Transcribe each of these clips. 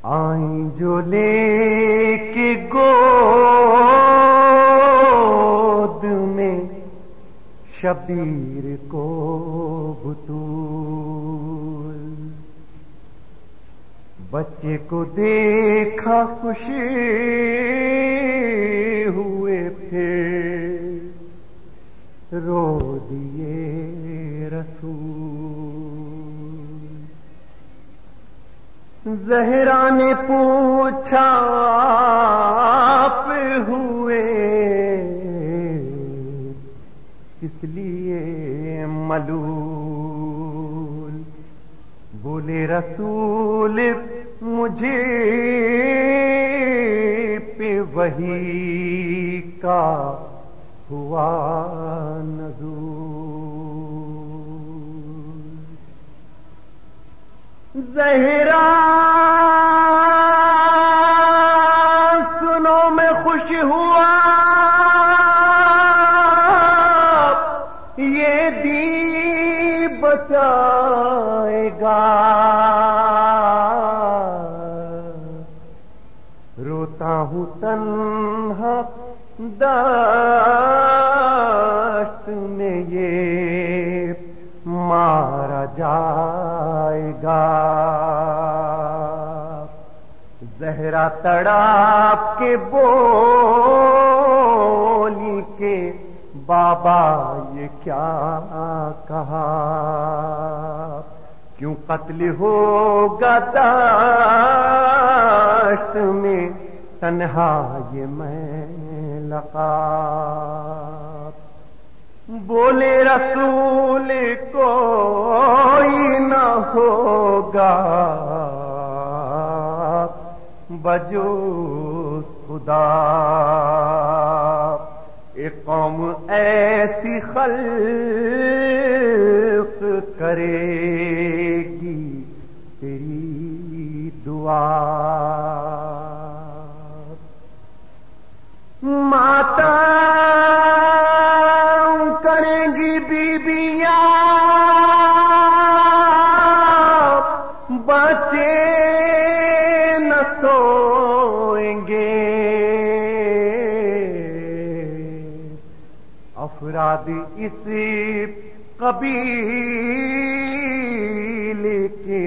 آئیں جو لے کے گود میں شبیر کو بطول، بچے کو دیکھا خوشی ہوئے پھر رو دیے رسول۔ زہرا نے پوچھا آپ ہوئے کس لیے ملول؟ بولے رسول مجھے پہ وحی کا ہوا نزول۔ زہرا سنو میں خوش ہوا، یہ دی بچائے گا، روتا ہوں تنہا دشت میں یہ مارا جائے گا۔ زہرا تڑاپ کے بولی کے بابا یہ کیا کہا؟ کیوں قتل ہوگا دشت میں تنہا یہ میں لقب؟ بولے رسول کوئی نہ ہوگا بجوز خدا، ایک قوم ایسی خلق کرے گی تیری دعا۔ ماتم کریں گی بیبیاں، بچے نہ سوئیں گے، افراد اسی قبیلے کے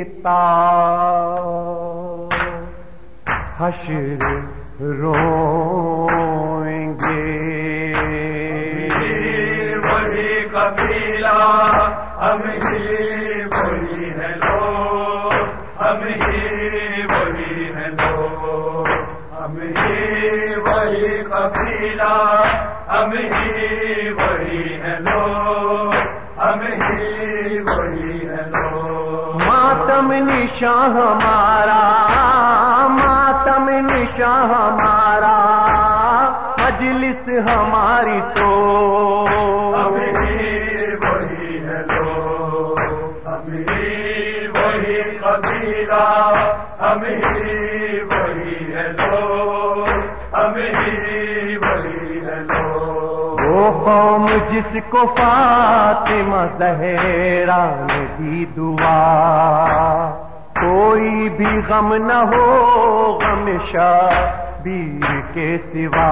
تاج حشر روئیں گے۔ وہی قبیلہ ہم ہی وہی ہے لوگ، ہم ہی وہی ہے لوگ، ہم ہی وہی قبیلہ ہم ہی وہی ہے لوگ، ہم ہی وہی ہے لوگ۔ ماتم نشاں ہمارا، ماتم نشاں ہمارا، مجلس ہماری تو ہم ہی وہی ہے لوگ، ہم ہی وہی قبیلہ ہم ہی وہی ہے لوگ، ہم ہی وہی ہے لوگ۔ وہ قوم جس کو فاطمہ زہرا نے دی دعا، کوئی بھی غم نہ ہو غم شبیر کے سوا،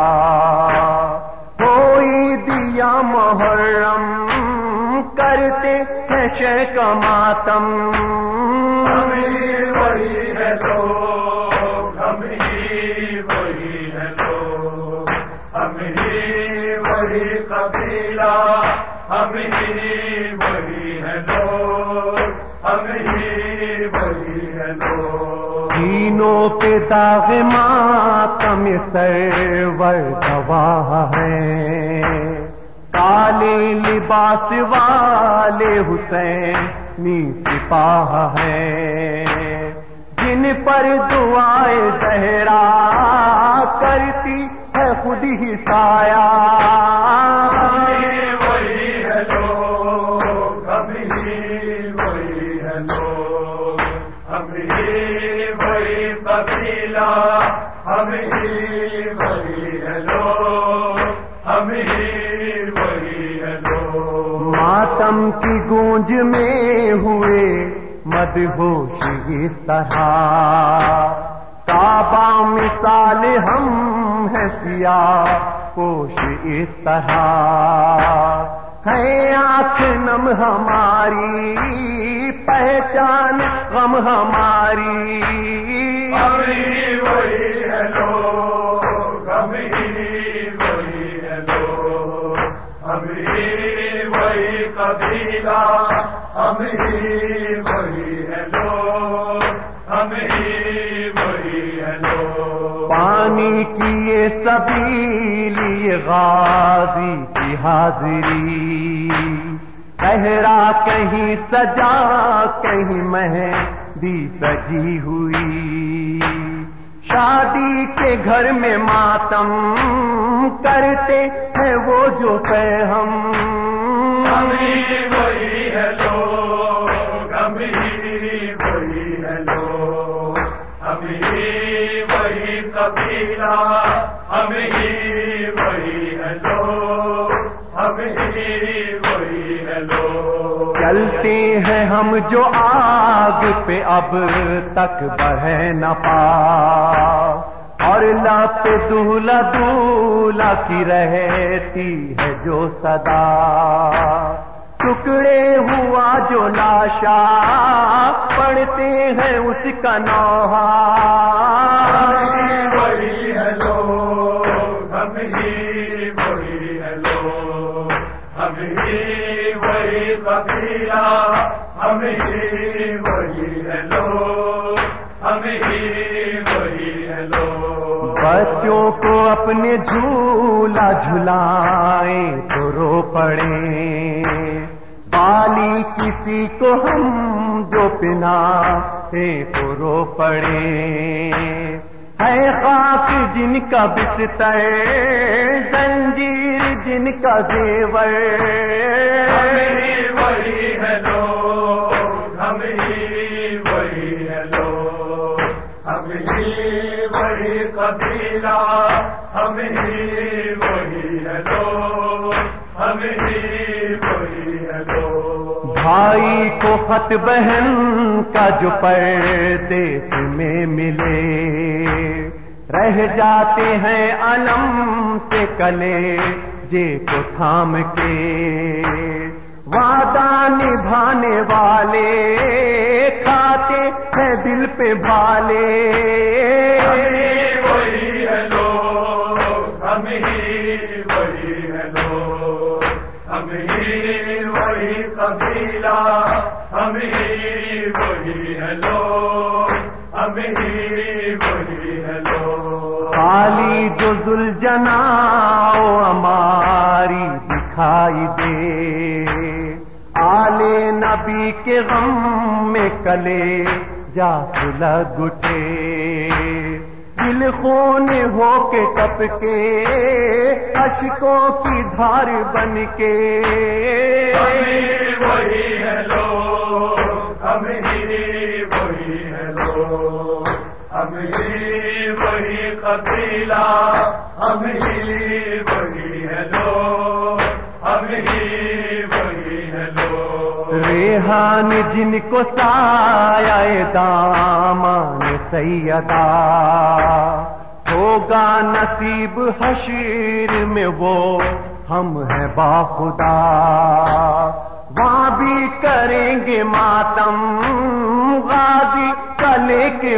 کوئی دیا محرم کرتے ہیں شے کا ماتم۔ ہم ہی وہی ہے لوگ، ہم ہی وہی ہے لوگ، ہم ہی وہی قبیلہ ہم ہی وہی ہے لوگ، ہم ہی وہی ہے لوگ۔ تینوں پہ داغ ماتم سرور گواہ ہیں، کالے لباس والے حسینی سپاہ ہیں، جن پر دعائے زہرا کرتی ہے خود ہی سایہ۔ ہم ہی وہی ہے لوگ، ہم ہی وہی ہے لوگ، ہم ہی وہی قبیلہ ہم ہی وہی ہے لوگ، ہم ہی وہی ہے لوگ۔ ماتم کی گونج میں ہوئے مدہوش اس طرح، بابا مثال ہم ہے سیاہ پوش اس طرح ہے آنکھ نم ہماری پہچان غم ہماری ہم ہی وہی ہے لوگ ہم ہی وہی ہے لوگ ہم ہی وہی قبیلہ ہم ہی وہی ہے لوگ ہم ہی وہی ہے لوگ پانی کی یہ سبیل یہ غازی کی حاضری صحرا کہیں سجا کہیں مہندی سجی ہوئی شادی کے گھر میں ماتم کرتے ہیں وہ جو ہم ہی وہی ہے لوگ ہم ہی وہی ہے لوگ ہم ہی وہی قبیلہ ہم ہی وہی ہے لوگ ہم ہی وہی ہے لوگ چلتے ہیں ہم جو آگ پہ اب تک بڑھے نہ پا اور لپ دولہ دولہ کی رہتی ہے جو صدا ٹکڑے ہوا جو لاشا پڑتے ہیں اس کا نوحہ وہی ہے لوگ ہم ہی وہی ہے لوگ ہم ہی وہی قبیلہ ہم ہی وہی ہے لوگ ہم ہی وہی ہے لوگ بچوں کو اپنے جھولا جھلائیں تو رو پڑے بالی کسی کو ہم جو پہناتے تو رو پڑے ہے خاک جن کا بستر زنجیر جن کا زیور ہم ہی وہی ہے لوگ ہم ہی وہی ہے لوگ ہم ہی وہی قبیلہ ہم ہی وہی ہے لوگ ہم ہی وہی ہے لوگ بھائی کو خط بہن کا جو پردیس میں ملے رہ جاتے ہیں علم سے کلے جے کو تھام کے وعدہ نبھانے والے کھاتے ہیں دل پہ بھالے وہی ہے لوگ ہم ہی وہی ہے لوگ ہم ہی وہی قبیلہ ہم ہی وہی ہے لوگ ہم ہی وہی ہے لوگ خالی جو ذوالجنا ہماری دکھائی دے آلے نبی کے غم میں کلے جا لگ اٹھے دل خون ہو کے ٹپ کے اشکوں کی دھار بن کے وہی ہے لوگ ہم ہی وہی ہے لوگ ہم ہی وہی قبیلہ ہم ہی وہی ہے لوگ ہم ہی وہی ہے لوگ ریحان جن کو سایہ دامان سیدا ہوگا نصیب حشر میں وہ ہم ہیں باخدا وہاں بھی کریں گے ماتم غازی کلے کے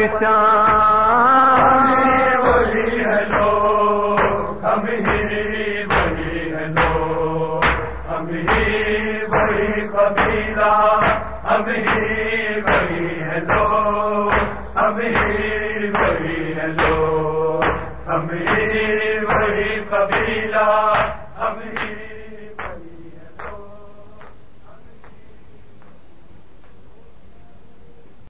پرچام وہی ہے لوگ ہم ہی وہی ہے لوگ ہم ہی وہی قبیلہ ہم ہی وہی ہے لوگ ہم ہی وہی ہے لوگ ہم ہی وہی قبیلہ ہم ہی